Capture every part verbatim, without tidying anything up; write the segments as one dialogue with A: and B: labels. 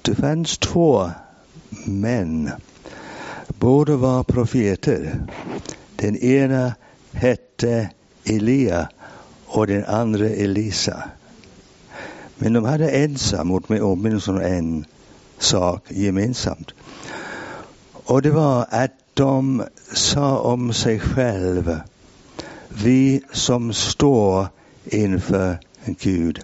A: Det fanns två män. Båda var profeter. Den ena hette Elia och den andra Elisa. Men de hade ensamt med åtminstone en sak gemensamt. Och det var att de sa om sig själva: vi som står inför Gud.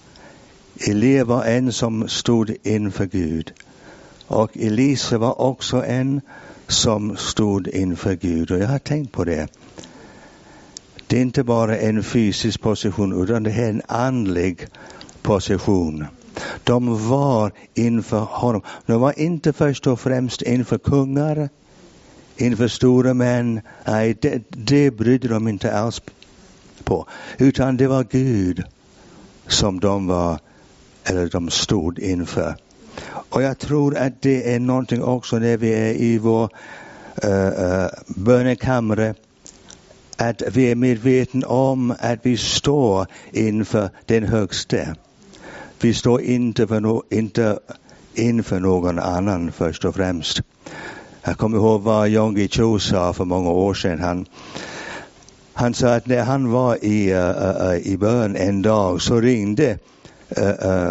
A: Elia var en som stod inför Gud. Och Elisa var också en som stod inför Gud. Och jag har tänkt på det. Det är inte bara en fysisk position, utan det är en andlig position. De var inför honom. De var inte först och främst inför kungar, inför stora män. Nej, det, det brydde de inte alls på. Utan det var Gud som de var, eller de stod inför. Och jag tror att det är någonting också när vi är i vår uh, uh, bönekammare. Att vi är medvetna om att vi står inför den högste. Vi står inte, för no- inte inför någon annan först och främst. Jag kommer ihåg vad Yonggi Cho sa för många år sedan. Han, han sa att när han var i, uh, uh, i bön en dag så ringde uh, uh,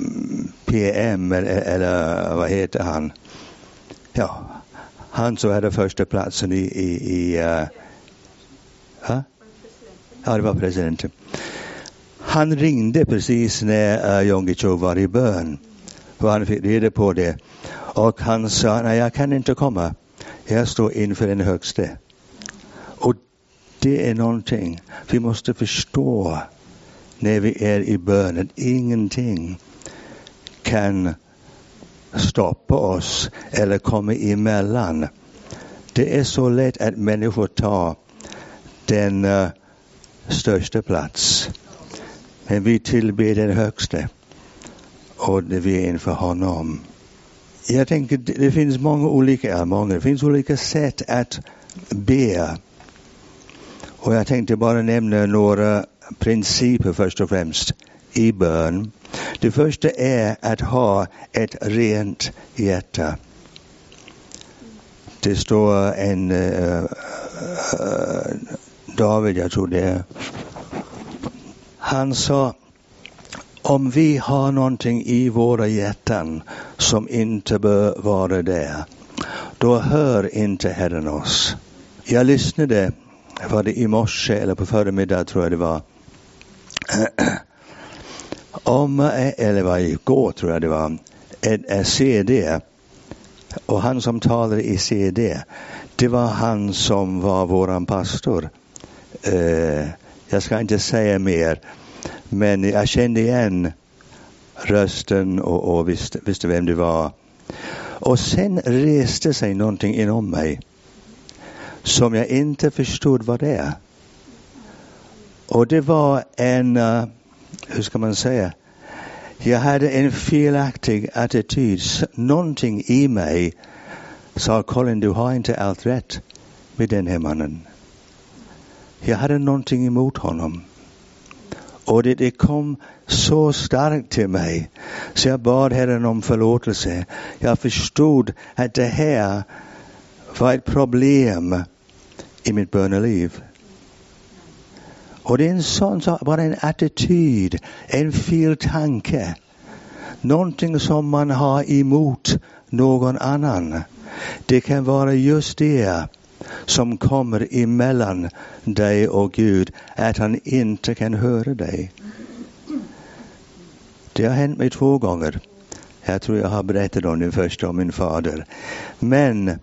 A: P M eller, eller vad heter han? Ja, han som hade första platsen i... i, i uh, huh? Ja, det var presidenten. Han ringde precis när uh, Yonggi Cho var i bön. Och han fick reda på det. Och han sa, nej, jag kan inte komma. Jag står inför den högste. Och det är någonting vi måste förstå när vi är i bönen. Ingenting kan stoppa oss eller komma emellan. Det är så lätt att människor tar den uh, största plats. Men vi tillber den högste. Och det vi är inför honom. Jag tänker det, det finns många olika, många, det finns olika sätt att be. Och jag tänkte bara nämna några principer först och främst i bön. Det första är att ha ett rent hjärta. Det står en uh, uh, David, jag tror det är. Han sa: om vi har någonting i våra hjärtan som inte bör vara där, då hör inte Herren oss. Jag lyssnade, var det i morse eller på förmiddag tror jag det var. Om, eller var igår tror jag det var, ett C D. Och han som talade i C D, det var han som var våran pastor. Uh, jag ska inte säga mer. Men jag kände igen rösten och, och visste, visste vem det var. Och sen reste sig någonting inom mig som jag inte förstod vad det är. Och det var en, uh, hur ska man säga? Jag hade en felaktig attityd. Någonting i mig sa: Colin, du har inte allt rätt med den här mannen. Jag hade någonting emot honom. Och det, det kom så starkt till mig. Så jag bad Herren om förlåtelse. Jag förstod att det här var ett problem i mitt böneliv. Och det är en sån sak, bara en attityd, en fel tanke. Någonting som man har emot någon annan. Det kan vara just det som kommer emellan dig och Gud, att han inte kan höra dig. Det har hänt mig två gånger. Jag tror jag har berättat om den första om min fader. Men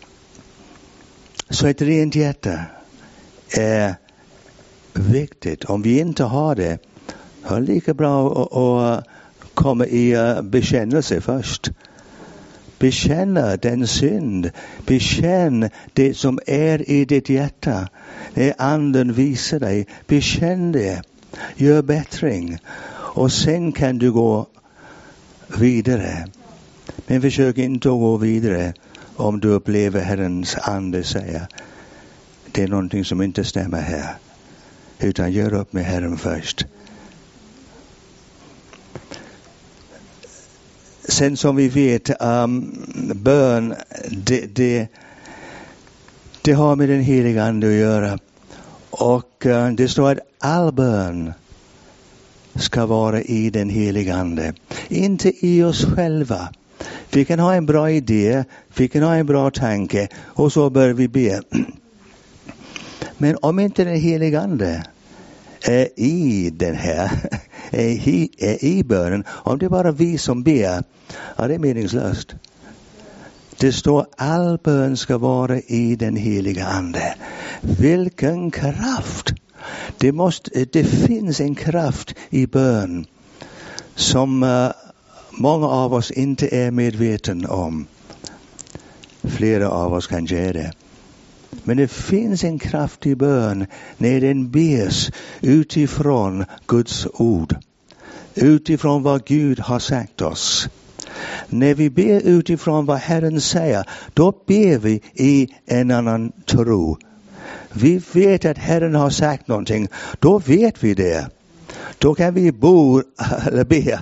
A: så ett rent hjärta är viktigt. Om vi inte har det, är det lika bra att, att komma i bekännelse först. Bekänna den synd. Bekänn det som är i ditt hjärta. När anden visar dig. Bekänn det. Gör bättring. Och sen kan du gå vidare. Men försök inte att gå vidare om du upplever Herrens ande säga: det är någonting som inte stämmer här. Utan gör upp med Herren först. sen som vi vet, um, bön, det, det, det har med den heliga ande att göra. Och uh, det står att all bön ska vara i den heliga ande. Inte i oss själva. Vi kan ha en bra idé, vi kan ha en bra tanke och så bör vi be. Men om inte den heliga ande är i den här, är i, är i bönen, om det är bara vi som ber, ja, det är meningslöst. Det står all bön ska vara i den heliga ande. Vilken kraft! Det, måste, det finns en kraft i bön som uh, många av oss inte är medvetna om. Flera av oss kanske är det. Men det finns en kraft i bön när den bes utifrån Guds ord. Utifrån vad Gud har sagt oss. När vi ber utifrån vad Herren säger, då ber vi i en annan tro. Vi vet att Herren har sagt någonting, då vet vi det. Då kan vi bo eller be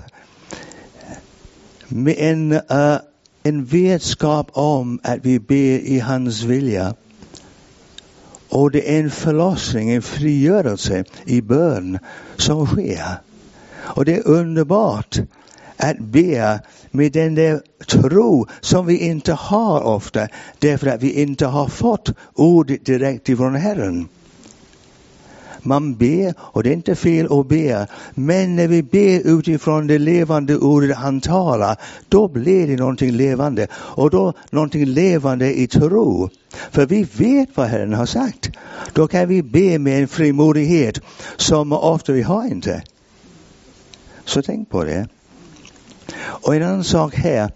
A: med en, uh, en vetskap om att vi ber i hans vilja. Och det är en förlossning, en frigörelse i bön som sker. Och det är underbart att be med den där tro som vi inte har ofta. Därför att vi inte har fått ordet direkt ifrån Herren. Man ber, och det är inte fel att be. Men när vi ber utifrån det levande ordet han talar, då blir det någonting levande. Och då någonting levande i tro. För vi vet vad Herren har sagt. Då kan vi be med en frimodighet som ofta vi har inte. Så tänk på det. Och en annan sak här.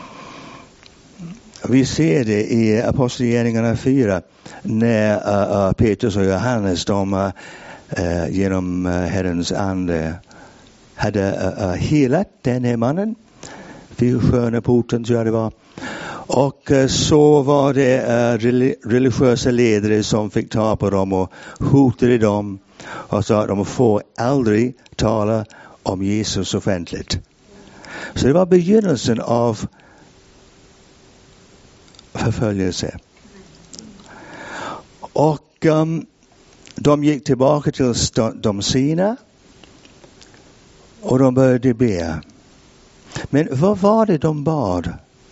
A: Vi ser det i Apostlagärningarna fyra. När uh, uh, Petrus och Johannes de uh, uh, genom uh, Herrens ande hade uh, uh, helat den här mannen. Vid sköna porten tror jag det var. Och uh, så var det uh, religiösa ledare som fick ta på dem och hotade dem. Och sa att de får aldrig tala om Jesus offentligt. Så det var begynnelsen av förföljelse. Och um, de gick tillbaka till de sina och de började be. Men vad var det de bad?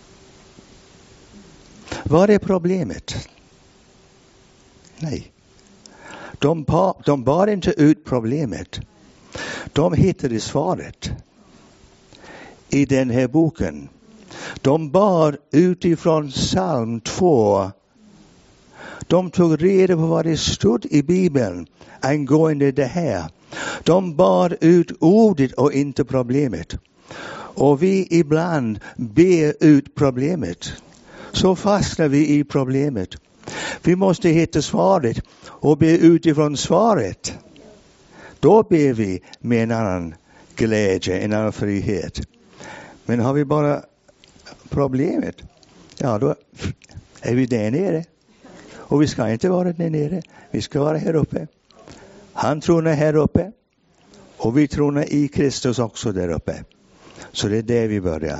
A: Var det problemet? Nej. De, ba, de bad inte ut problemet. De hittade svaret i den här boken. De bad utifrån psalm två. De tog reda på vad det stod i Bibeln angående det här. De bad ut ordet och inte problemet. Och vi ibland ber ut problemet. Så fastnar vi i problemet. Vi måste hitta svaret och be utifrån svaret. Då ber vi med en annan glädje, en annan frihet. Men har vi bara problemet, ja då är vi där nere. Och vi ska inte vara där nere. Vi ska vara här uppe. Han tronar här uppe. Och vi tronar i Kristus också där uppe. Så det är där vi börjar.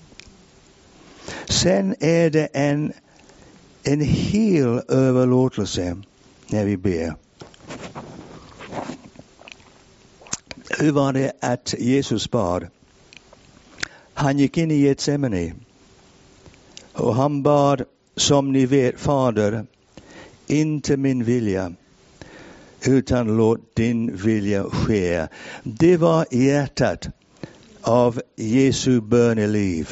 A: Sen är det en, en hel överlåtelse när vi ber. Hur var det att Jesus bad? Han gick in i Getsemane. Och han bad, som ni vet, Fader, inte min vilja, utan låt din vilja ske. Det var hjärtat av Jesu böneliv.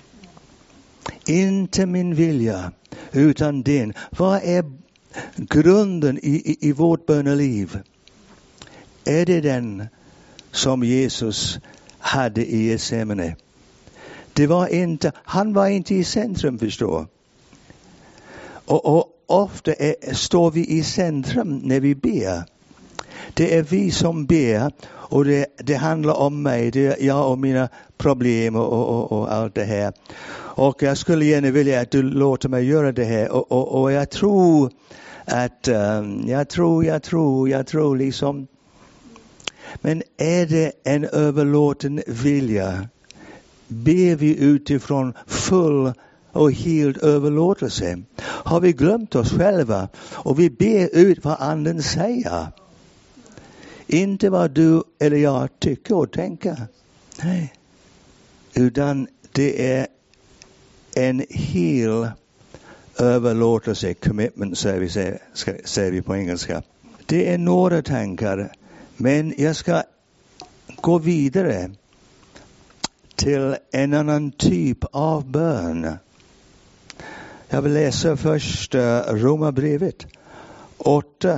A: Inte min vilja, utan din. Vad är grunden i, i, i vårt böneliv? Är det den som Jesus hade i Getsemane? Det var inte, han var inte i centrum, förstå. Och, och ofta är, står vi i centrum när vi ber. Det är vi som ber och det, det handlar om mig, det är jag och mina problem och, och, och allt det här. Och jag skulle gärna vilja att du låter mig göra det här. Och, och, och jag tror att, um, jag tror, jag tror, jag tror liksom. Men är det en överlåten vilja ber vi utifrån full och helt överlåtelse? Har vi glömt oss själva och vi ber ut vad anden säger? Inte vad du eller jag tycker och tänker. Nej. Utan det är en hel överlåtelse, commitment säger vi, säger vi på engelska. Det är några tankar, men jag ska gå vidare till en annan typ av bön. Jag vill läsa först Romarbrevet åtta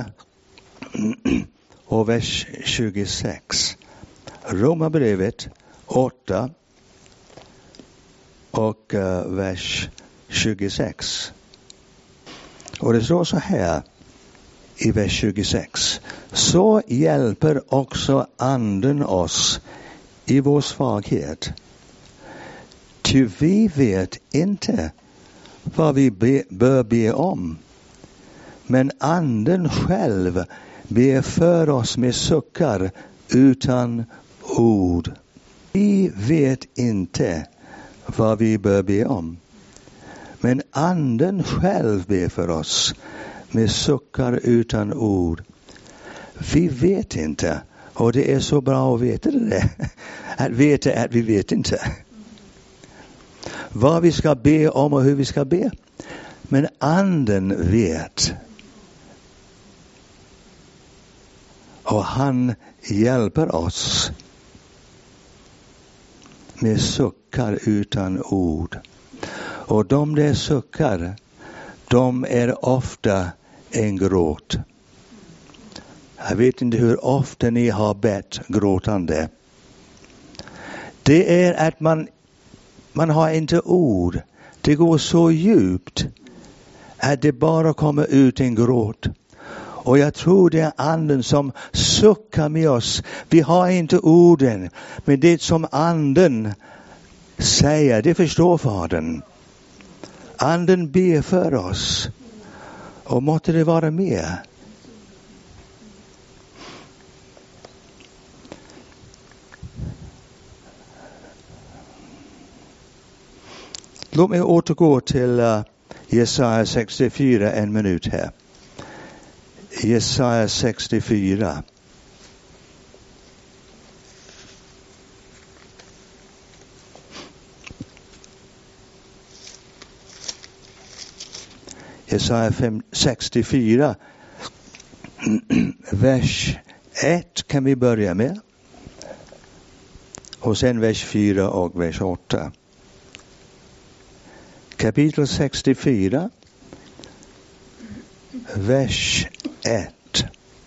A: och vers tjugosex. Romarbrevet åtta och uh, vers tjugosex. Och det står så här i vers tjugosex. Så hjälper också anden oss i vår svaghet. Ty vi vet inte vad vi be, bör be om. Men anden själv ber för oss med suckar utan ord. Vi vet inte vad vi bör be om. Men anden själv ber för oss med suckar utan ord. Vi vet inte. Och det är så bra att veta det. Att veta att vi vet inte. Vad vi ska be om och hur vi ska be. Men anden vet. Och han hjälper oss med suckar utan ord. Och de där suckar, de är ofta en gråt. Jag vet inte hur ofta ni har bett gråtande. Det är att man, man har inte ord. Det går så djupt att det bara kommer ut en gråt. Och jag tror det är anden som suckar med oss. Vi har inte orden. Men det som anden säger, det förstår Fadern. Anden ber för oss. Och måtte det vara med. Låt mig återgå till uh, Jesaja sextiofyra en minut här. Jesaja sextiofyra. Jesaja sextiofyra. Vers ett kan vi börja med. Och sen vers fyra och vers åtta. Kapitel sextiofyra. Vers ett.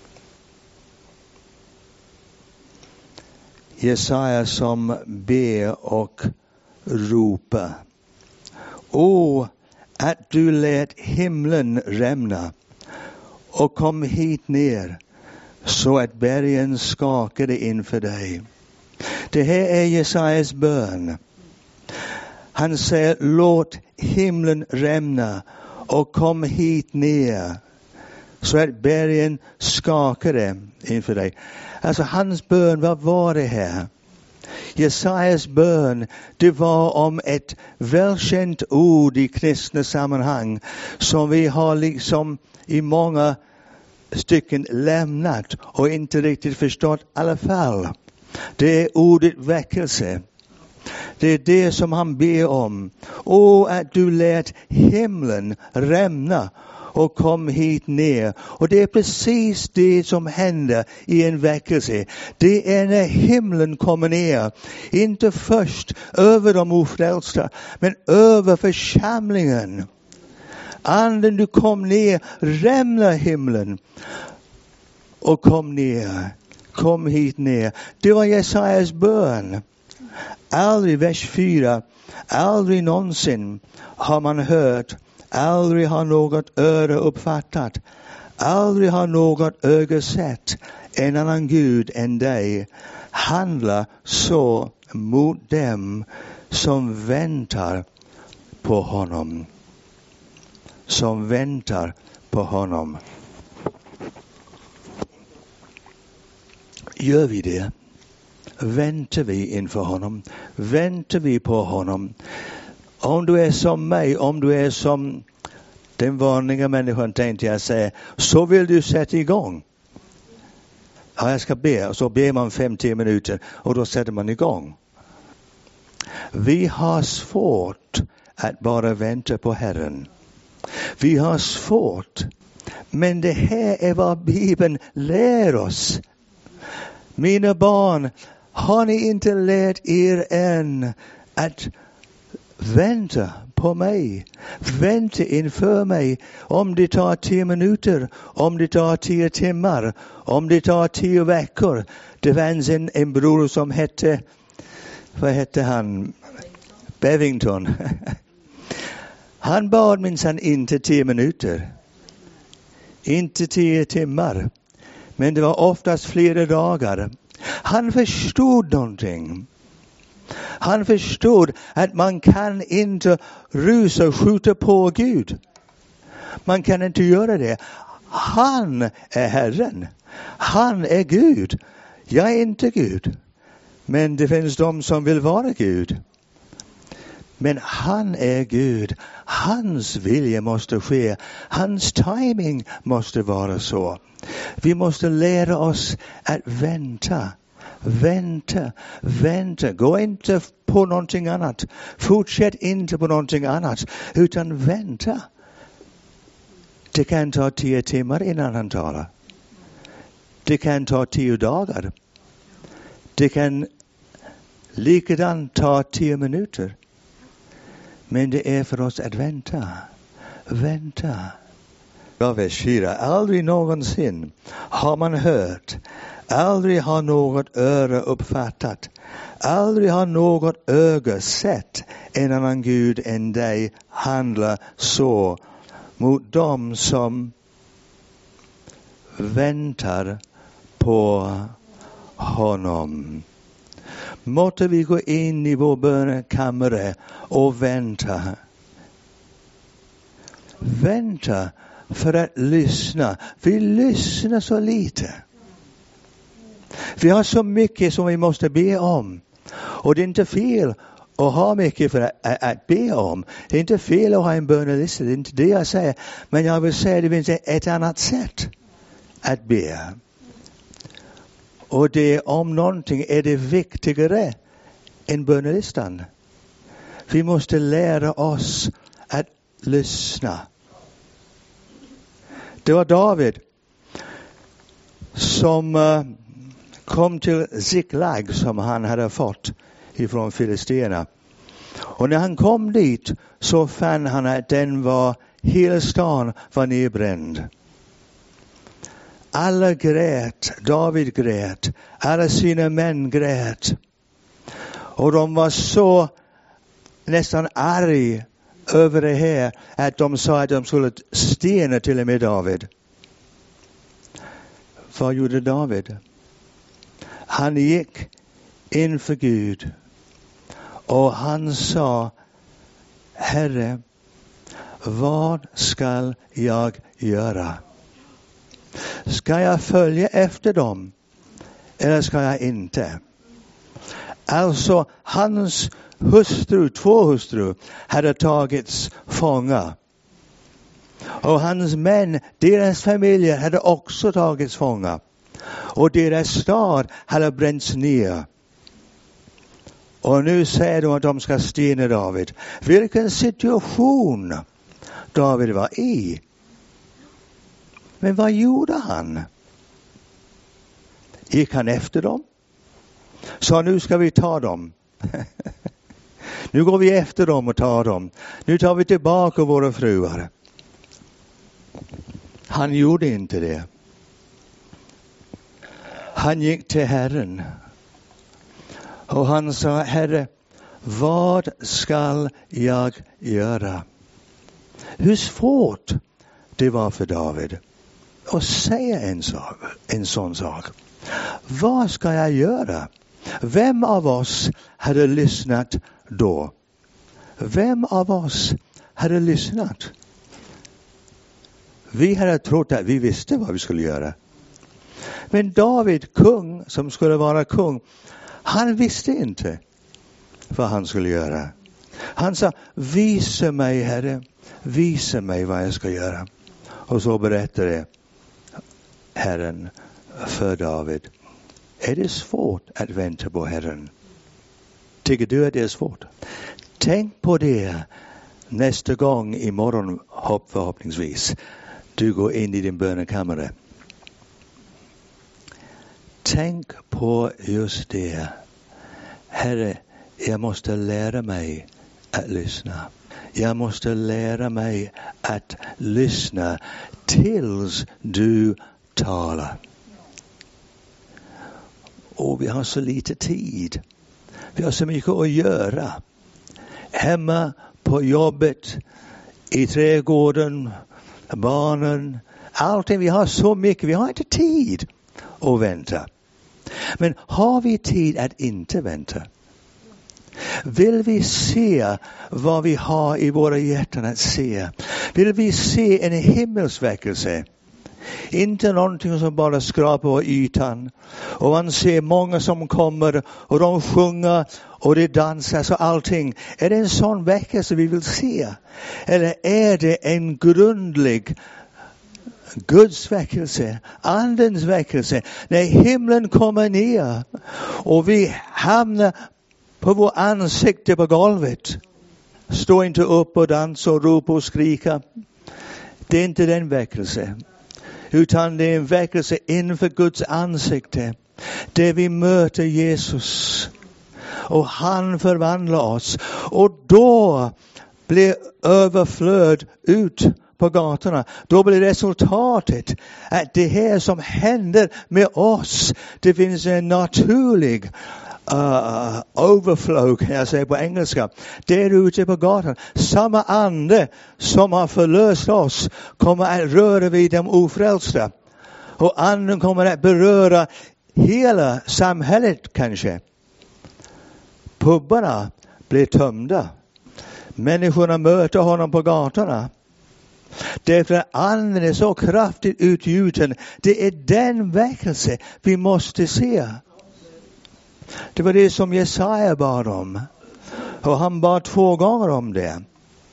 A: Jesaja som ber och ropar. Åh, att du lät himlen rämna och kom hit ner så att bergen skakade inför dig. Det här är Jesajas bön. Han säger, låt himlen rämna och kom hit ner så att bergen skakade inför dig. Alltså hans bön, vad var det här? Jesajas bön, det var om ett välkänt ord i kristna sammanhang som vi har liksom i många stycken lämnat och inte riktigt förstått i alla fall. Det är ordet väckelse. Det är det som han ber om. Åh, att du lät himlen rämna och kom hit ner. Och det är precis det som händer i en väckelse. Det är när himlen kommer ner. Inte först över de ofrälsta, men över församlingen. Anden, du kom ner, rämna himlen och kom ner. Kom hit ner. Det var Jesajas bön. Aldrig, vers fyra, aldrig någonsin har man hört, aldrig har något öra uppfattat, aldrig har något öga sett en annan Gud än dig. Handla så mot dem som väntar på honom. Som väntar på honom. Gör vi det? väntar vi inför honom. Väntar vi på honom. Om du är som mig, om du är som den vanliga människan, tänkte jag säga, så vill du sätta igång. Ja, jag ska be. Och så ber man fem till minuter och då sätter man igång. Vi har svårt att bara vänta på Herren. Vi har svårt. Men det här är vad Bibeln lär oss. Mina barn, har ni inte lärt er än att vänta på mig? Vänta inför mig. Om det tar tio minuter, om det tar tio timmar, om det tar tio veckor. Det fanns en, en bror som hette, vad hette han? Bevington. Han bad minsann inte tio minuter. Inte tio timmar. Men det var oftast flera dagar. Han förstod någonting. Han förstod att man kan inte rusa och skjuta på Gud. Man kan inte göra det. Han är Herren. Han är Gud. Jag är inte Gud. Men det finns de som vill vara Gud. Men han är Gud. Hans vilja måste ske. Hans timing måste vara så. Vi måste lära oss att vänta. Vänta, vänta. Gå inte på någonting annat. Fortsätt inte på någonting annat. Utan vänta. Det kan ta tio timmar innan han talar. Det kan ta tio dagar. Det kan likadant ta tio minuter. Men det är för oss att vänta. Vänta. Ja, vers fyra. Aldrig någonsin har man hört. Aldrig har något öra uppfattat. Aldrig har något öga sett en annan Gud än dig handla så mot dem som väntar på honom. Måtte vi gå in i vår bönekammare och vänta. Vänta för att lyssna. Vi lyssnar så lite. Vi har så mycket som vi måste be om. Och det är inte fel att ha mycket för att, att, att be om. Det är inte fel att ha en bönelista. Det är inte det jag säger. Men jag vill säga att det finns ett annat sätt att be. Och det om någonting är det viktigare än bönelistan. Vi måste lära oss att lyssna. Det var David som uh, kom till Ziklag som han hade fått ifrån Filisterna. Och när han kom dit så fann han att den var, hela stan var nedbränd. Alla grät, David grät, alla sina män grät. Och de var så nästan arg över det här att de sa att de skulle stena till och med David. Vad gjorde David? Han gick inför Gud och han sa: Herre, vad ska jag göra? Ska jag följa efter dem eller ska jag inte? Alltså hans hustru, två hustru hade tagits fånga. Och hans män, deras familjer hade också tagits fånga. Och deras stad hade bränts ner. Och nu säger de att de ska stena David. Vilken situation David var i. Men vad gjorde han? Gick han efter dem? Så nu ska vi ta dem. Nu går vi efter dem och tar dem. Nu tar vi tillbaka våra fruar. Han gjorde inte det. Han gick till Herren. Och han sa: Herre, vad ska jag göra? Hur svårt det var för David att säga en, sak, en sån sak. Vad ska jag göra? Vem av oss hade lyssnat då? Vem av oss hade lyssnat? Vi hade trott att vi visste vad vi skulle göra. Men David, kung som skulle vara kung, Han visste inte vad han skulle göra. Han sa, visa mig, Herre, visa mig vad jag ska göra. Och så berättade Herren för David. Är det svårt att vänta på Herren? Tycker du att det är svårt? Tänk på det nästa gång imorgon, hopp förhoppningsvis. Du går in i din bönekammare. Tänk på just det. Herre, jag måste lära mig att lyssna. Jag måste lära mig att lyssna tills du talar. Och vi har så lite tid. Vi har så mycket att göra. Hemma, på jobbet, i trädgården, barnen. Allting, vi har så mycket. Vi har inte tid att vänta. Men har vi tid att inte vänta? Vill vi se vad vi har i våra hjärtan att se? Vill vi se en himmelsväckelse? Inte någonting som bara skrapar på ytan. Och man ser många som kommer och de sjunger och det dansas och allting. Är det en sån väckelse vi vill se? Eller är det en grundlig Guds väckelse, andens väckelse, när himlen kommer ner och vi hamnar på vår ansikte på golvet? Stå inte upp och dansa och ropa och skrika. Det är inte den väckelse. Utan det är en väckelse inför Guds ansikte. Där vi möter Jesus. Och han förvandlar oss. Och då blir överflöd ut på gatorna. Då blir resultatet att det här som händer med oss. Det finns en naturlig uh, overflow, kan jag säga på engelska. Där ute på gatan. Samma ande som har förlöst oss kommer att röra vid de ofrälsta. Och anden kommer att beröra hela samhället kanske. Pubbarna blir tömda. Människorna möter honom på gatorna. Därför att anden är så kraftigt utgjuten. Det är den väckelse vi måste se. Det var det som Jesaja bad om. Och han bad två gånger om det.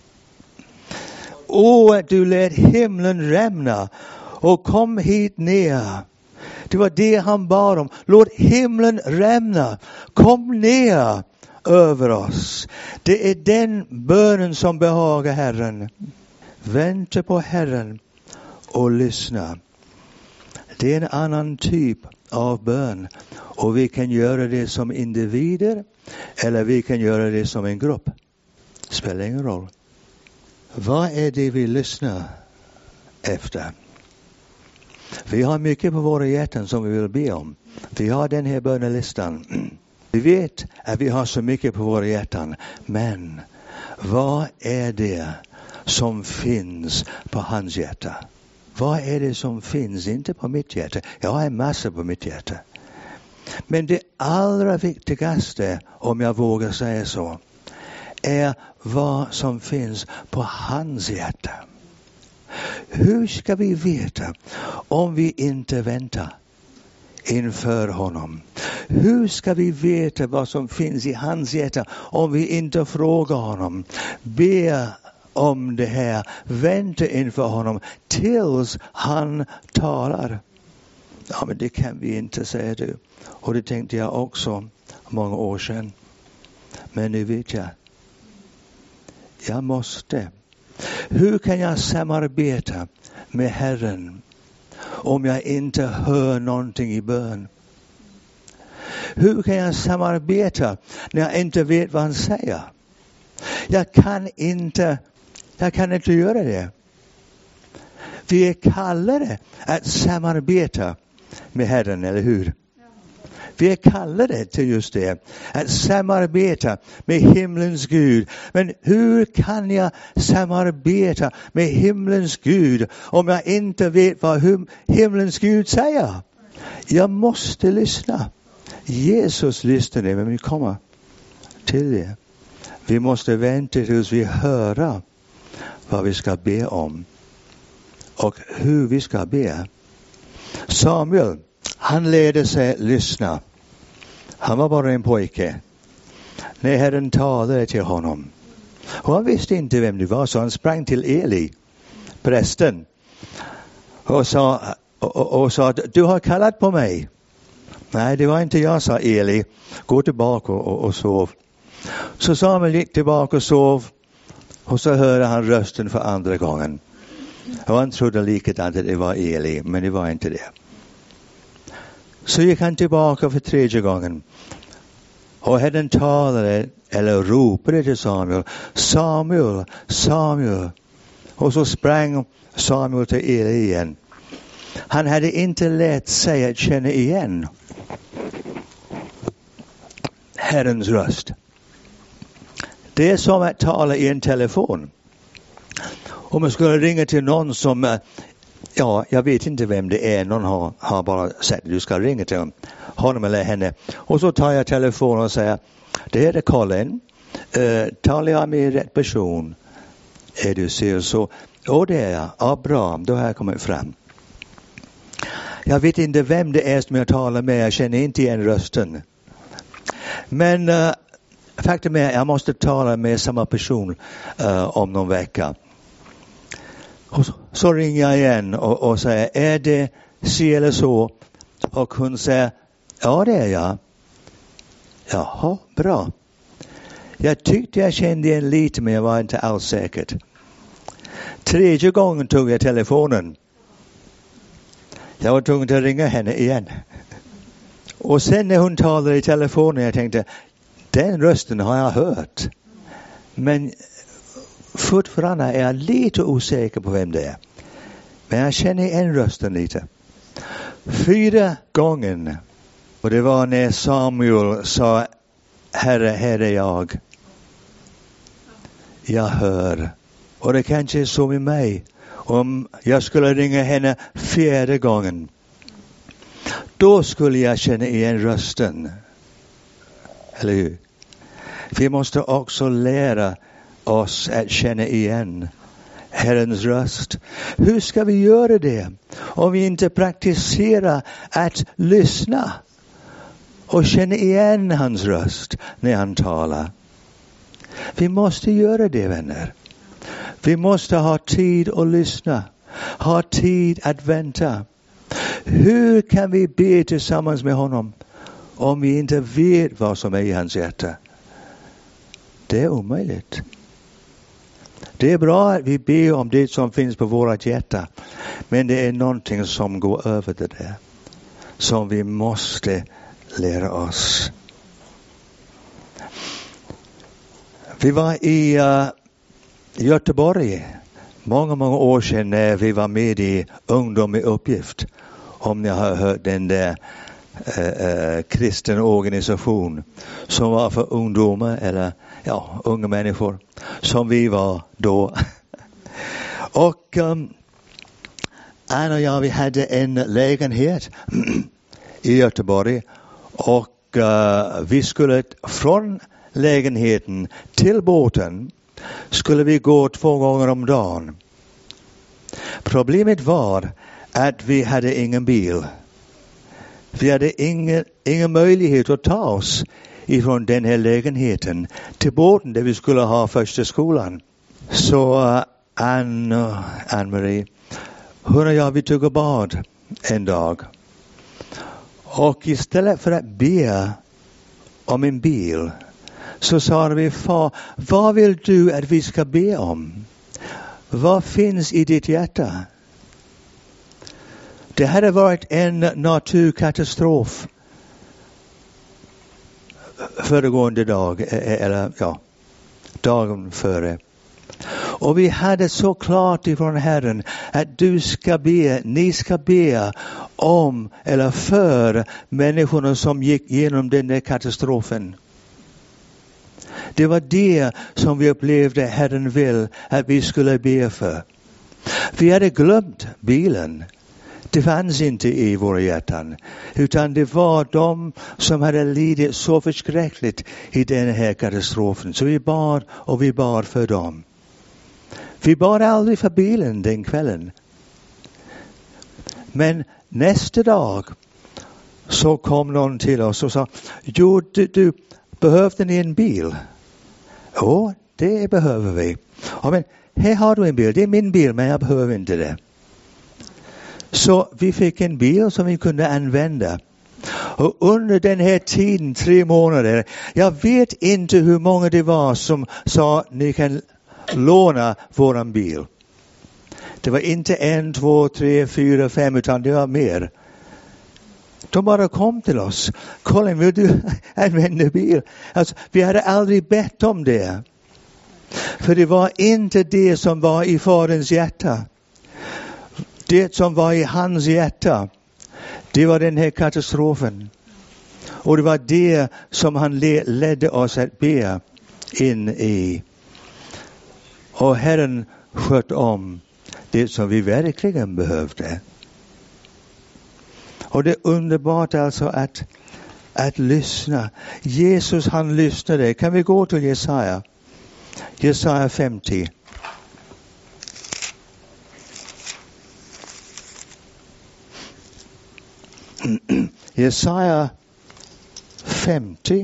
A: Åh, att du lät himlen rämna och kom hit ner. Det var det han bad om. Låt himlen rämna. Kom ner över oss. Det är den bönen som behagar Herren. Vänta på Herren och lyssna. Det är en annan typ av bön. Och vi kan göra det som individer. Eller vi kan göra det som en grupp. Spelar ingen roll. Vad är det vi lyssnar efter? Vi har mycket på våra hjärtan som vi vill be om. Vi har den här bönelistan. Vi vet att vi har så mycket på våra hjärtan. Men vad är det som finns på hans hjärta? Vad är det som finns inte på mitt hjärta? Jag har en massa på mitt hjärta. Men det allra viktigaste, om jag vågar säga så, är vad som finns på hans hjärta. Hur ska vi veta om vi inte väntar inför honom? Hur ska vi veta vad som finns i hans hjärta om vi inte frågar honom? Be om det här. Vänta inför honom tills han talar. Ja, men det kan vi inte, säga du. Och det tänkte jag också många år sedan. Men nu vet jag. Jag måste. Hur kan jag samarbeta med Herren om jag inte hör någonting i bön? Hur kan jag samarbeta när jag inte vet vad han säger? Jag kan inte, jag kan inte göra det. Vi är kallade att samarbeta med Herren, eller hur? Vi är kallade till just det. Att samarbeta med himlens Gud. Men hur kan jag samarbeta med himlens Gud om jag inte vet vad himlens Gud säger? Jag måste lyssna. Jesus lyssnade, men vi kommer till det. Vi måste vänta tills vi hör vad vi ska be om. Och hur vi ska be. Samuel, han lärde sig lyssna. Han var bara en pojke. När Herren talade till honom. Och han visste inte vem det var, så han sprang till Eli, prästen. Och sa, och, och, och sa, du har kallat på mig. Nej, det var inte jag, sa Eli. Gå tillbaka och, och, och sov. Så Samuel gick tillbaka och sov. Och så hörde han rösten för andra gången. Och han trodde likadant att det var Eli, men det var inte det. Så gick han tillbaka för tredje gången. Och Herren talade, eller ropade till Samuel. Samuel, Samuel. Och så sprang Samuel till Eli igen. Han hade inte lärt sig att känna igen Herrens röst. Det är som att tala i en telefon. Om man skulle ringa till någon som, ja, jag vet inte vem det är. Någon har, har bara sagt att du ska ringa till honom eller henne. Och så tar jag telefonen och säger, det är det Colin. Uh, talar jag med rätt person? Är du ser så? Och det är jag. Ja, bra. Då har jag kommit fram. Jag vet inte vem det är som jag talar med. Jag känner inte igen rösten. Men uh, faktum är att jag måste tala med samma person uh, om någon vecka. Och så, så ringer jag igen och, och säger, är det si eller så? Och hon säger, ja det är jag. Jaha, bra. Jag tyckte jag kände igen lite, men jag var inte alls säkert. Tredje gången tog jag telefonen. Jag var tvungen att ringa henne igen. Och sen när hon talade i telefonen, jag tänkte, den rösten har jag hört. Men fortfarande är jag lite osäker på vem det är. Men jag känner igen rösten lite. Fyra gånger. Och det var när Samuel sa, Herre, här är jag. Jag hör. Och det kanske är så med mig. Om jag skulle ringa henne fjärde gången. Då skulle jag känna igen rösten. Eller hur? Vi måste också lära oss att känna igen Herrens röst. Hur ska vi göra det om vi inte praktiserar att lyssna och känna igen hans röst när han talar? Vi måste göra det, vänner. Vi måste ha tid att lyssna. Ha tid att vänta. Hur kan vi be tillsammans med honom om vi inte vet vad som är i hans hjärta? Det är omöjligt. Det är bra att vi ber om det som finns på vårt hjärta. Men det är någonting som går över det där. Som vi måste lära oss. Vi var i uh, Göteborg många, många år sedan när vi var med i Ungdom i uppgift. Om ni har hört den där uh, uh, kristen organisation som var för ungdomar eller ja, unga människor som vi var då. Och um, Anna och jag, vi hade en lägenhet i Göteborg och uh, vi skulle från lägenheten till båten skulle vi gå två gånger om dagen. Problemet var att vi hade ingen bil. Vi hade ingen, ingen möjlighet att ta oss ifrån den här lägenheten till båten där vi skulle ha första skolan. Så uh, Ann, Ann-Marie, hon och jag, vi tog och bad en dag. Och istället för att be om en bil så sa vi, far, vad vill du att vi ska be om? Vad finns i ditt hjärta? Det hade varit en naturkatastrof föregående dag, eller ja, dagen före. Och vi hade så klart ifrån Herren att du ska be, ni ska be om eller för människorna som gick igenom den där katastrofen. Det var det som vi upplevde Herren vill att vi skulle be för. Vi hade glömt bilen. Det fanns inte i våra hjärtan. Utan det var de som hade lidit så förskräckligt i den här katastrofen. Så vi bad och vi bad för dem. Vi bad aldrig för bilen den kvällen. Men nästa dag så kom någon till oss och sa, jo du, du behövde ni en bil? Ja, det behöver vi. Ja, men här har du en bil, det är min bil men jag behöver inte det. Så vi fick en bil som vi kunde använda. Och under den här tiden, tre månader, jag vet inte hur många det var som sa ni kan låna våran bil. Det var inte en, två, tre, fyra, fem utan det var mer. De bara kom till oss. Colin, vill du använda bil? Alltså, vi hade aldrig bett om det. För det var inte det som var i Faderns hjärta. Det som var i hans hjärta, det var den här katastrofen. Och det var det som han ledde oss att be in i. Och Herren sköt om det som vi verkligen behövde. Och det är underbart alltså att, att lyssna. Jesus han lyssnade. Kan vi gå till Jesaja? Jesaja femtio. Jesaja femtio,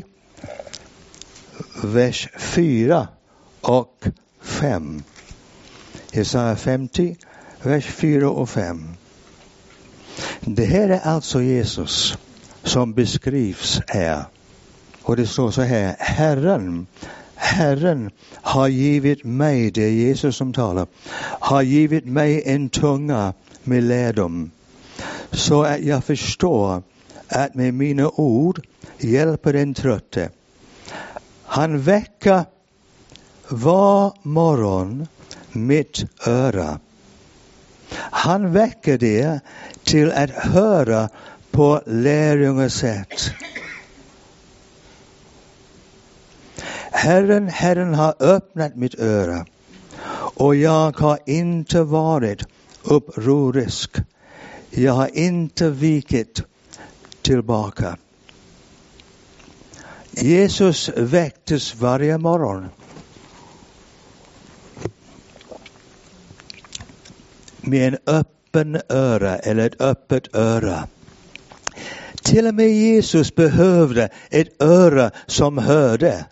A: vers fyra och fem. Jesaja femtio, vers fyra och fem. Det här är alltså Jesus som beskrivs här. Och det står så här, Herren, Herren har givit mig, det är Jesus som talar, har givit mig en tunga med lärdom. Så att jag förstår att med mina ord hjälper den trötte. Han väcker var morgon mitt öra. Han väcker det till att höra på lärjungasätt. Herren, Herren har öppnat mitt öra och jag har inte varit upprorisk. Jag har inte vikit tillbaka. Jesus väcktes varje morgon. Med en öppen öra eller ett öppet öra. Till och med Jesus behövde ett öra som hörde.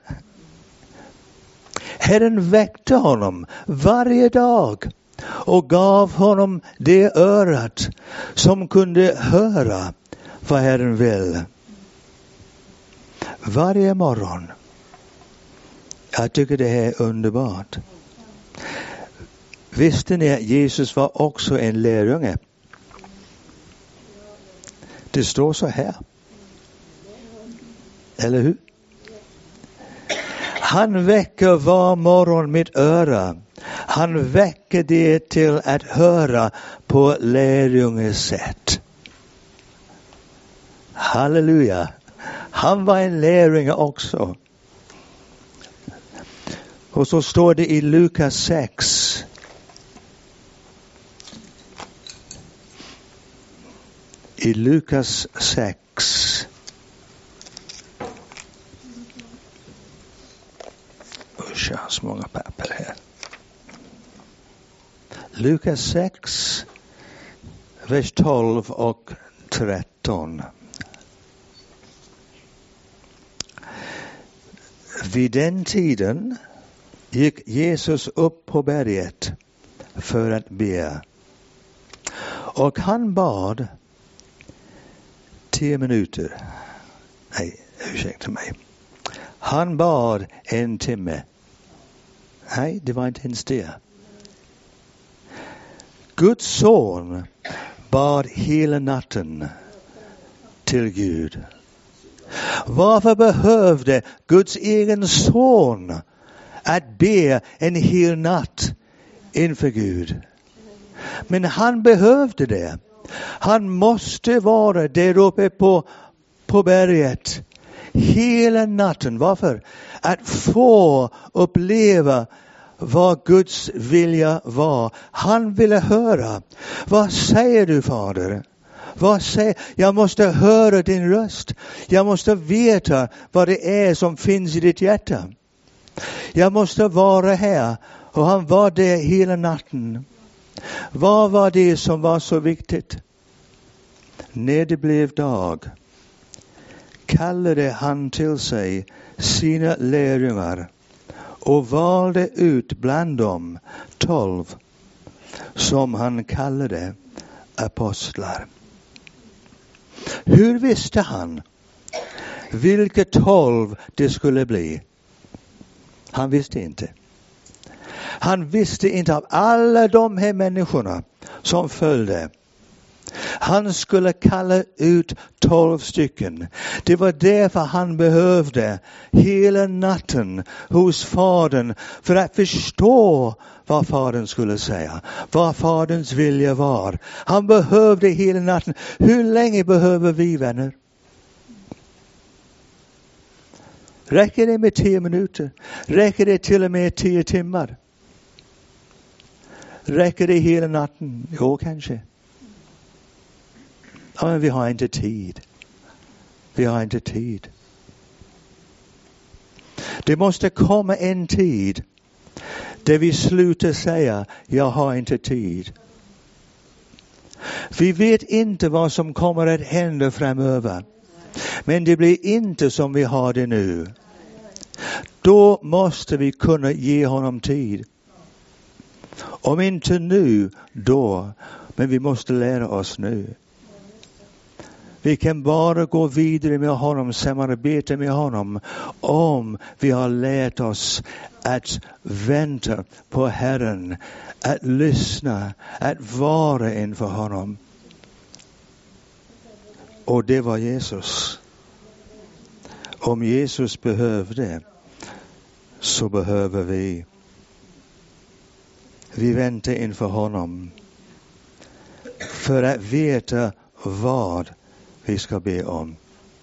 A: Herren väckte honom varje dag och gav honom det örat som kunde höra vad Herren vill. Varje morgon. Jag tycker det här är underbart. Visste ni att Jesus var också en lärjunge? Det står så här. Eller hur? Han väcker var morgon mitt öra. Han väcker det till att höra på lärjungens sätt. Halleluja. Han var en lärjunge också. Och så står det i Lukas sex. I Lukas sex. Usch, jag har så många papper här. Lukas sex, vers tolv och tretton. Vid den tiden gick Jesus upp på berget för att be. Och han bad tio minuter. Nej, ursäkta mig. Han bad en timme. Nej, det var inte ens det. Guds son bad hela natten till Gud. Varför behövde Guds egen son att be en hel natt inför Gud? Men han behövde det. Han måste vara där uppe på, på berget hela natten. Varför? Att få uppleva vad Guds vilja var. Han ville höra. Vad säger du, Fader? Vad säger? Jag måste höra din röst. Jag måste veta vad det är som finns i ditt hjärta. Jag måste vara här. Och han var där hela natten. Vad var det som var så viktigt? När det blev dag kallade han till sig sina lärjungar och valde ut bland dem tolv som han kallade apostlar. Hur visste han vilka tolv det skulle bli? Han visste inte. Han visste inte av alla de här människorna som följde. Han skulle kalla ut tolv stycken. Det var därför han behövde hela natten hos Fadern för att förstå vad Fadern skulle säga. Vad Faderns vilja var. Han behövde hela natten. Hur länge behöver vi, vänner? Räcker det med tio minuter? Räcker det till och med tio timmar? Räcker det hela natten? Jo, kanske. Ja, men vi har inte tid. Vi har inte tid. Det måste komma en tid där vi slutar säga, jag har inte tid. Vi vet inte vad som kommer att hända framöver. Men det blir inte som vi har det nu. Då måste vi kunna ge honom tid. Om inte nu, då. Men vi måste lära oss nu. Vi kan bara gå vidare med honom, samarbeta med honom, om vi har lärt oss att vänta på Herren, att lyssna, att vara inför honom. Och det var Jesus. Om Jesus behövde, så behöver vi. Vi väntar inför honom för att veta vad vi ska be om.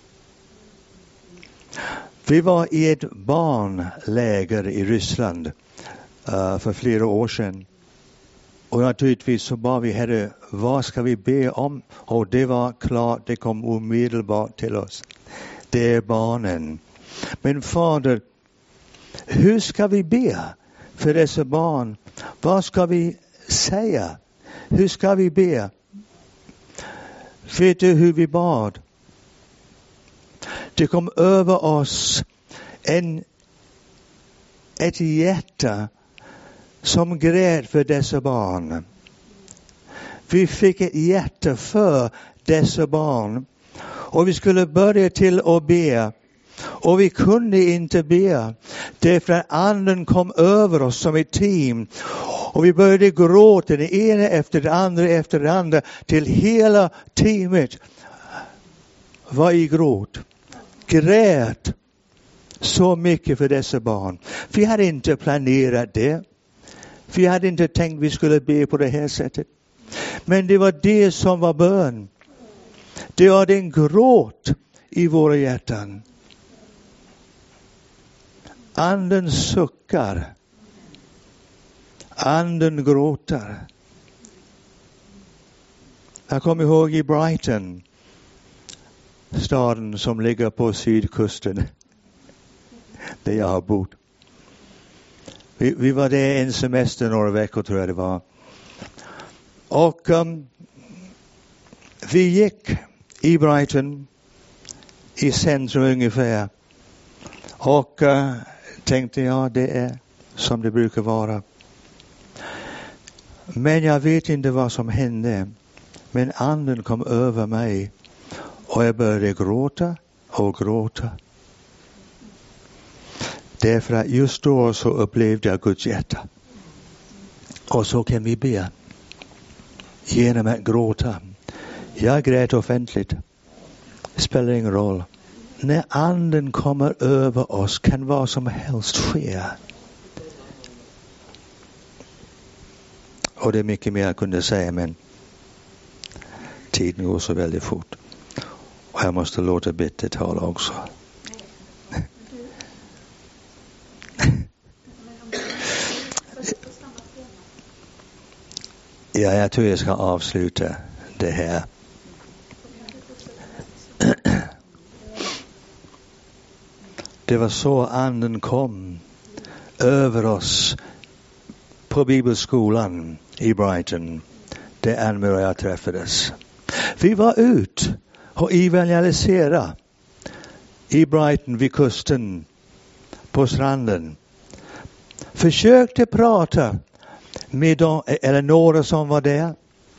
A: Vi var i ett barnläger i Ryssland uh, för flera år sedan. Och naturligtvis så bad vi, Herre, vad ska vi be om? Och det var klart, det kom omedelbart till oss. Det är barnen. Men Fader, hur ska vi be för dessa barn? Vad ska vi säga? Hur ska vi be? Vet du hur vi bad? Det kom över oss en, ett hjärta som grät för dessa barn. Vi fick ett hjärta för dessa barn. Och vi skulle börja till att be. Och vi kunde inte be. Därför att anden kom över oss som ett team. Och vi började gråta det ena efter det andra efter det andra. Till hela teamet var i gråt. Grät så mycket för dessa barn. Vi hade inte planerat det. Vi hade inte tänkt att vi skulle be på det här sättet. Men det var det som var bön. Det var den gråt i våra hjärtan. Anden suckar. Anden gråter. Jag kommer ihåg i Brighton, staden som ligger på sydkusten, där jag har bott. Vi, vi var där en semester, några veckor tror jag det var. Och um, vi gick i Brighton, i centrum ungefär. Och uh, tänkte jag, det är som det brukar vara. Men jag vet inte vad som hände. Men anden kom över mig. Och jag började gråta och gråta. Därför att just då så upplevde jag Guds hjärta. Och så kan vi be. Genom att gråta. Jag grät offentligt. Det spelar ingen roll. När anden kommer över oss kan vad som helst ske. Och det är mycket mer jag kunde säga, men tiden går så väldigt fort. Och jag måste låta Bitte tala också. Ja, jag tror jag ska avsluta det här. Det var så anden kom över oss på bibelskolan i Brighton, där Anne och jag träffades. Vi var ut och evangeliserade i Brighton vid kusten på stranden. Försökte prata med dem, eller några som var där.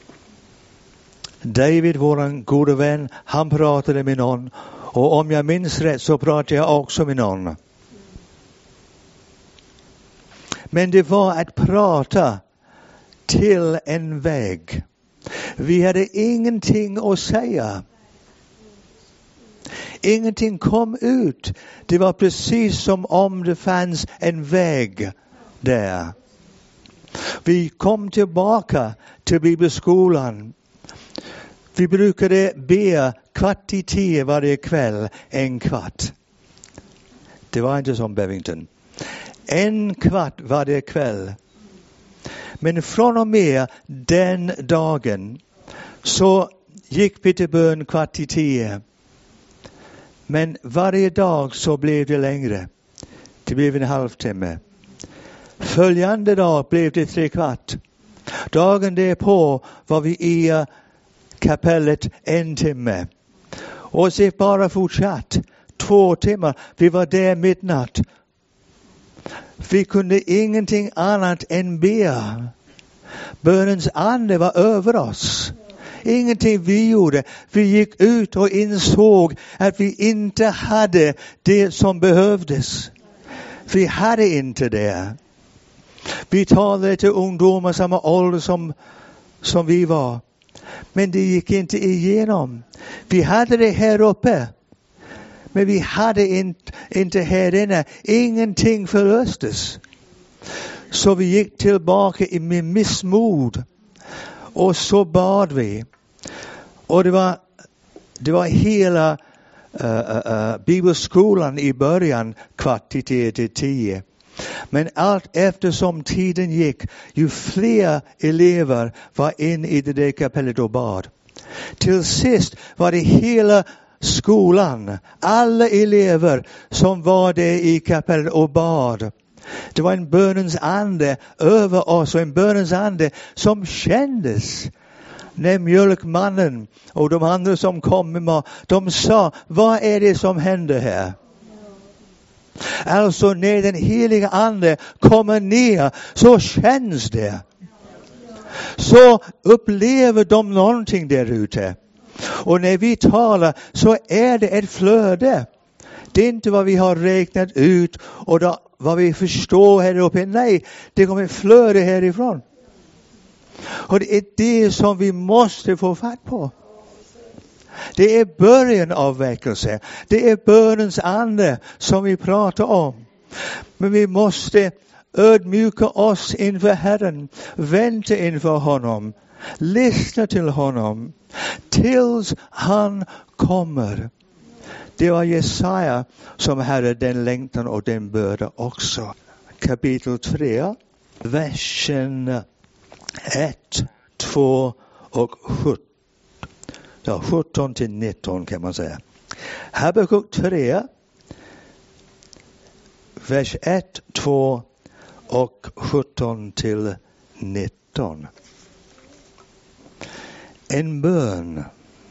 A: David, våran gode vän, han pratade med någon. Och om jag minns rätt så pratade jag också med någon. Men det var att prata till en väg. Vi hade ingenting att säga. Ingenting kom ut. Det var precis som om det fanns en väg där. Vi kom tillbaka till bibelskolan. Vi brukade be kvart i tio varje kväll, en kvart. Det var inte som Bevington. En kvart varje kväll. Men från och med den dagen så gick vi till bön kvart i tio. Men varje dag så blev det längre. Det blev en halvtimme. Följande dag blev det tre kvart. Dagen därpå var vi i kapellet en timme. Och så bara fortsatt. Två timmar. Vi var där midnatt. Vi kunde ingenting annat än be. Bönens ande var över oss. Ingenting vi gjorde. Vi gick ut och insåg att vi inte hade det som behövdes. Vi hade inte det. Vi talade till ungdomar samma ålder som, som vi var. Men det gick inte igenom. Vi hade det här uppe. Men vi hade inte, inte här inne. Ingenting förlöstes. Så vi gick tillbaka med missmod. Och så bad vi. Och det var, det var hela uh, uh, bibelskolan i början. Kvart till tio till tio. Men allt eftersom tiden gick, ju fler elever var in i det där kapellet och bad. Till sist var det hela skolan, alla elever som var där i kapellet och bad. Det var en bönens ande över oss och en bönens ande som kändes. När mjölkmannen och de andra som kom med mat, de sa, vad är det som händer här? Alltså när den heliga ande kommer ner så känns det. Så upplever de någonting där ute. Och när vi talar så är det ett flöde. Det är inte vad vi har räknat ut och då, vad vi förstår här uppe. Nej, det kommer ett flöde härifrån. Och det är det som vi måste få fatt på. Det är början av väckelse. Det är bönens ande som vi pratar om. Men vi måste ödmjuka oss inför Herren. Vänta inför honom. Lyssna till honom. Tills han kommer. Det var Jesaja som hade den längtan och den börda också. Kapitel tre. Versen ett, två och sjutton. Ja, sjutton till nitton kan man säga. Habakuk tre, vers ett, två och sjutton till nitton. En bön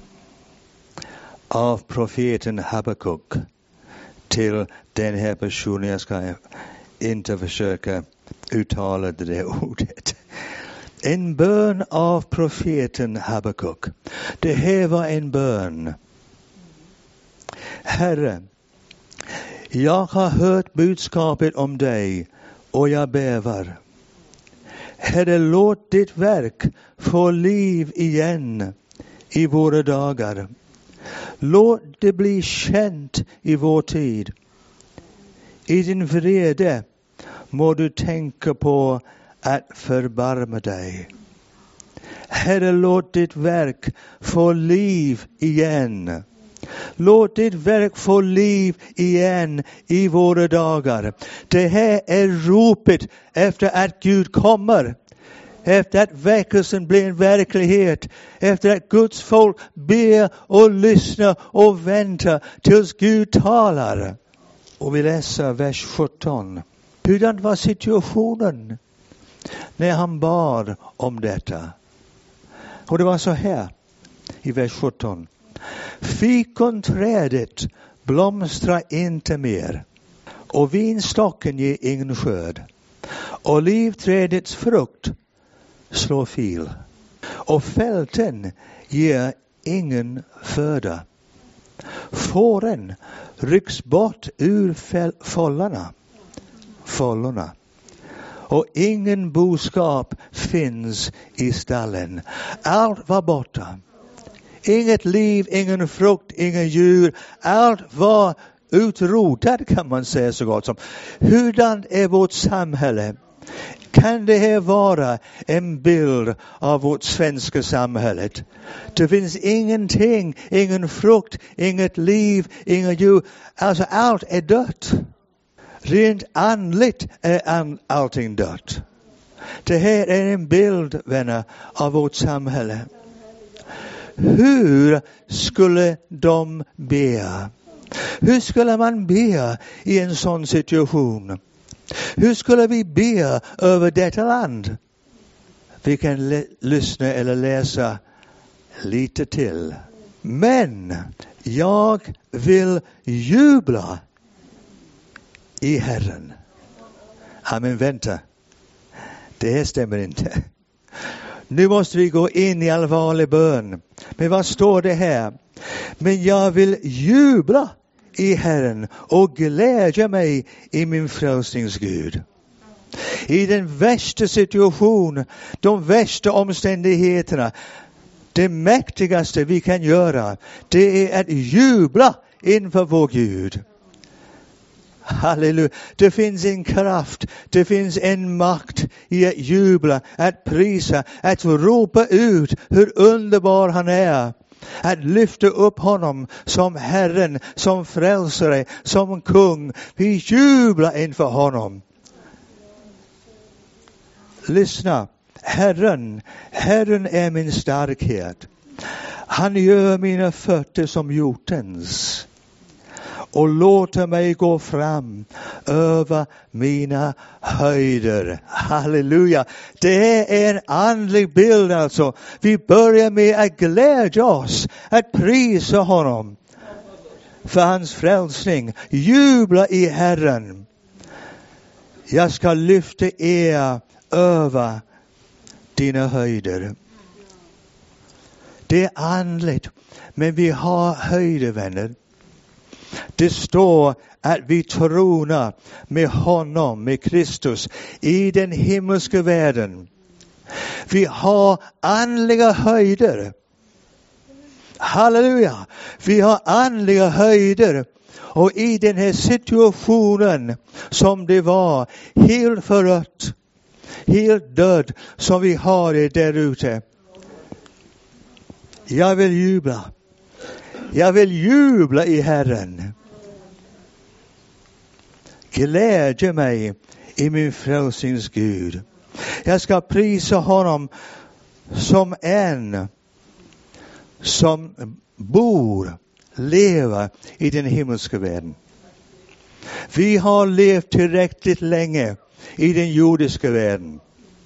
A: av profeten Habakuk till den här personen. Jag ska inte försöka uttala det där ordet. En bön av profeten Habakuk. Det här var en bön. Herre, jag har hört budskapet om dig och jag bävar. Herre, låt ditt verk få liv igen i våra dagar. Låt det bli känt i vår tid. I din vrede må du tänka på att förbarma dig. Herre, låt ditt verk få liv igen. Låt ditt verk få liv igen i våra dagar. Det här är ropet efter att Gud kommer. Efter att väckelsen blir en verklighet. Efter att Guds folk ber och lyssnar och väntar tills Gud talar. Och vi läser vers sjutton. Hurdan var situationen när han bad om detta? Och det var så här i vers sjutton. Fikonträdet blomstra inte mer, och vinstocken ger ingen skörd, och livträdets frukt slår fil, och fälten ger ingen föda. Fåren rycks bort ur fållarna, fållorna, och ingen boskap finns i stallen. Allt var borta. Inget liv, ingen frukt, ingen djur. Allt var utrotat, kan man säga så gott som. Hurdant är vårt samhälle? Kan det här vara en bild av vårt svenska samhälle? Det finns ingenting, ingen frukt, inget liv, inga djur. Alltså allt är dött. Rent andligt är allting dött. Det här är en bild, vänner, av vårt samhälle. Hur skulle de be? Hur skulle man be i en sån situation? Hur skulle vi be över detta land? Vi kan le- lyssna eller läsa lite till. Men jag vill jubla i Herren. Amen, vänta. Det här stämmer inte. Nu måste vi gå in i allvarlig bön. Men vad står det här? Men jag vill jubla i Herren och glädja mig i min frälsningsgud. I den värsta situation, de värsta omständigheterna, det mäktigaste vi kan göra, det är att jubla inför vår Gud. Halleluja. Det finns en kraft, det finns en makt i att jubla, att prisa, att ropa ut hur underbar han är. Att lyfta upp honom som Herren, som frälsare, som kung. Vi jublar inför honom. Lyssna. Herren, Herren är min starkhet. Han gör mina fötter som hjortens och låter mig gå fram över mina höjder. Halleluja. Det är en andlig bild alltså. Vi börjar med att glädja oss, att prisa honom för hans frälsning. Jubla i Herren. Jag ska lyfta er över dina höjder. Det är andligt, men vi har höjder, vänner. Det står att vi tronar med honom, med Kristus, i den himmelska världen. Vi har andliga höjder. Halleluja! Vi har andliga höjder. Och i den här situationen som det var, helt förött, helt död, som vi har det där ute. Jag vill jubla. Jag vill jubla i Herren. Glädje mig i min frälsnings Gud. Jag ska prisa honom som en som bor, lever i den himmelska världen. Vi har levt tillräckligt länge i den jordiska världen.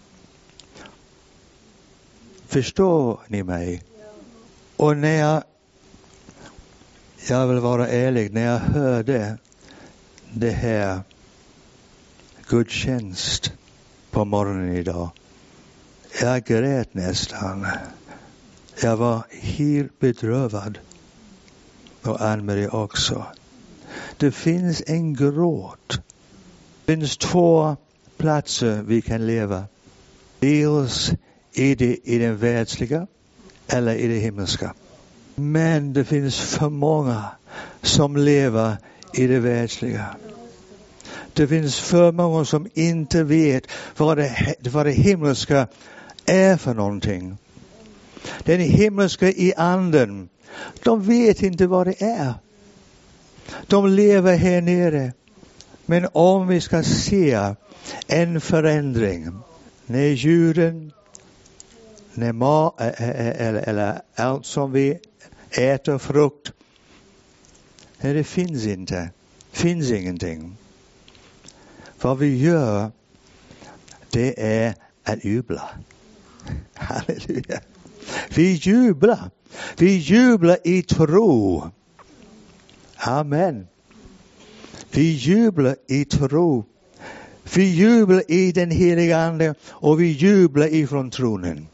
A: Förstår ni mig? Och när jag Jag vill vara ärlig, när jag hörde det här gudstjänst på morgonen idag. Jag grät nästan. Jag var helt bedrövad. Och Ann-Marie också. Det finns en gråt. Det finns två platser vi kan leva. Dels i, det, i den världsliga eller i det himmelska. Men det finns för många som lever i det världsliga. Det finns för många som inte vet vad det, vad det himmelska är för någonting. Den himmelska i anden. De vet inte vad det är. De lever här nere. Men om vi ska se en förändring. När djuren, när mat eller, eller allt som vi äter, frukt. Nej, det finns inte. Finns ingenting. Vad vi gör, det är att jubla. Halleluja. Vi jublar. Vi jublar i tro Amen. Vi jublar i tro. Vi jublar i den heliga ande och vi jublar ifrån tronen.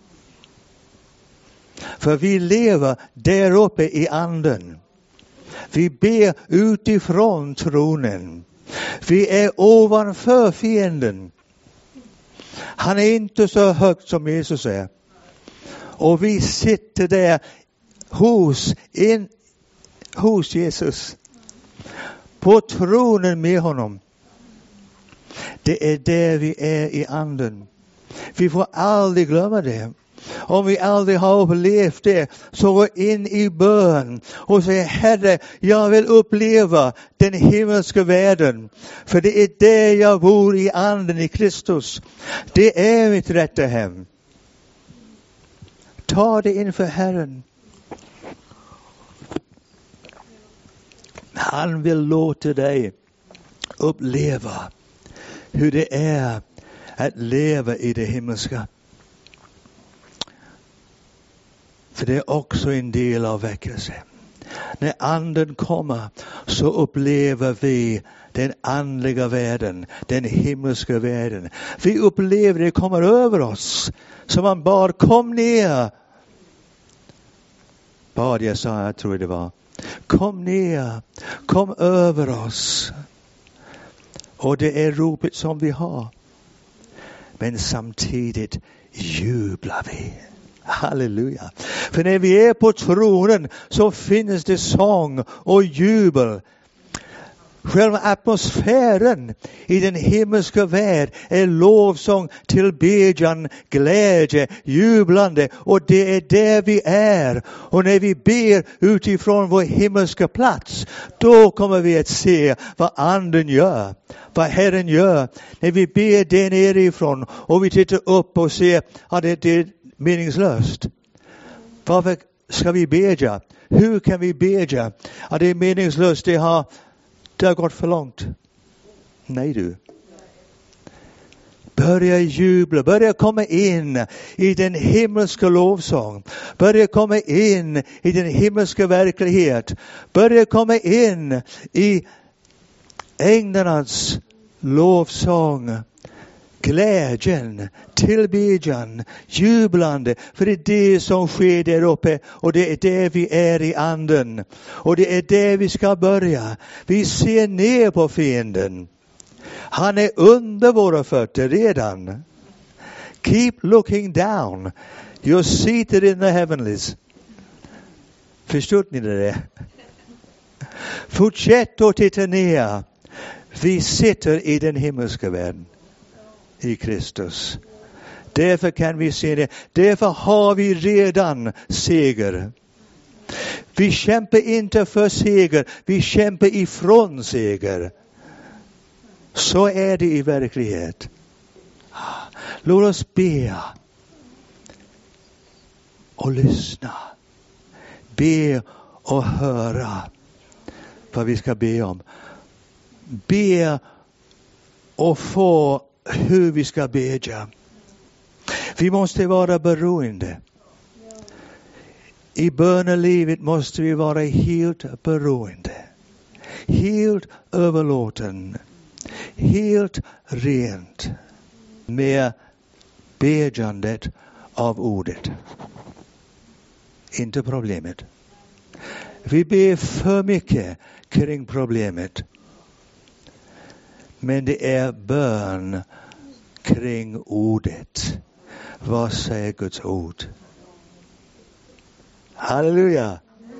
A: För vi lever där uppe i anden. Vi ber utifrån tronen. Vi är ovanför fienden. Han är inte så högt som Jesus är. Och vi sitter där hos, in, hos Jesus. På tronen med honom. Det är där vi är i anden. Vi får aldrig glömma det. Om vi aldrig har upplevt det, så gå in i bön och säg: Herre, jag vill uppleva den himmelska världen. För det är där jag bor i anden i Kristus. Det är mitt rätta hem. Ta det inför Herren. Han vill låta dig uppleva hur det är att leva i det himmelska. För det är också en del av väckelse. När anden kommer så upplever vi den andliga världen, den himmelska världen. Vi upplever det kommer över oss. Så man bad, kom ner. Bad jag sa, jag tror det var. Kom ner, kom över oss. Och det är ropet som vi har. Men samtidigt jublar vi. Halleluja. För när vi är på tronen så finns det sång och jubel. Själva atmosfären i den himmelska värld är lovsång, tillbedjan, glädje, jublande. Och det är där vi är. Och när vi ber utifrån vår himmelska plats, då kommer vi att se vad anden gör. Vad Herren gör. När vi ber där nerifrån och vi tittar upp och ser att det är meningslöst. Varför ska vi bedja? Hur kan vi bedja? Att det är meningslöst, det har, det har gått för långt. Nej du. Börja jubla, börja komma in i den himmelska lovsång. Börja komma in i den himmelska verklighet. Börja komma in i änglarnas lovsång. Glädjen, tillbedjan, jublande. För det är det som sker där uppe. Och det är där vi är i anden. Och det är där vi ska börja. Vi ser ner på fienden. Han är under våra fötter redan. Keep looking down. You're seated in the heavenlies. Förstår ni det? Fortsätt att titta ner. Vi sitter i den himmelska världen. I Kristus. Därför kan vi se det. Därför har vi redan seger. Vi kämpar inte för seger. Vi kämpar ifrån seger. Så är det i verklighet. Låt oss be. Och lyssna. Be och höra. Vad vi ska be om. Be och få hur vi ska bedja. Vi måste vara beroende. I bönelivet måste vi vara helt beroende. Helt överlåten. Helt rent. Med bedjandet av ordet. Inte problemet. Vi ber för mycket kring problemet. Men det är bön kring ordet. Vad säger Guds ord? Halleluja!